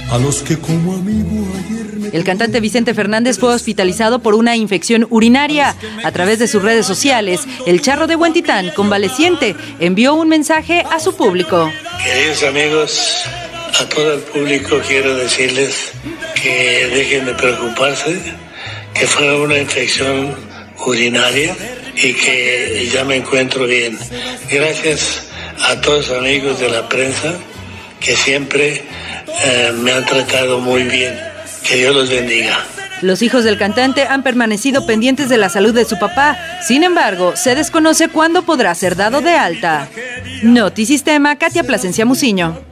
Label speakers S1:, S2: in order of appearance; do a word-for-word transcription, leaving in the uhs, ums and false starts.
S1: a los que como amigo ayer me...
S2: El cantante Vicente Fernández fue hospitalizado por una infección urinaria. A través de sus redes sociales, el Charro de Huentitán, convaleciente, envió un mensaje a su público.
S3: Queridos amigos, a todo el público quiero decirles que dejen de preocuparse, que fue una infección urinaria y que ya me encuentro bien. Gracias a todos los amigos de la prensa que siempre eh, me han tratado muy bien. Que Dios los bendiga.
S2: Los hijos del cantante han permanecido pendientes de la salud de su papá. Sin embargo, se desconoce cuándo podrá ser dado de alta. Notisistema, Katia Plasencia Muciño.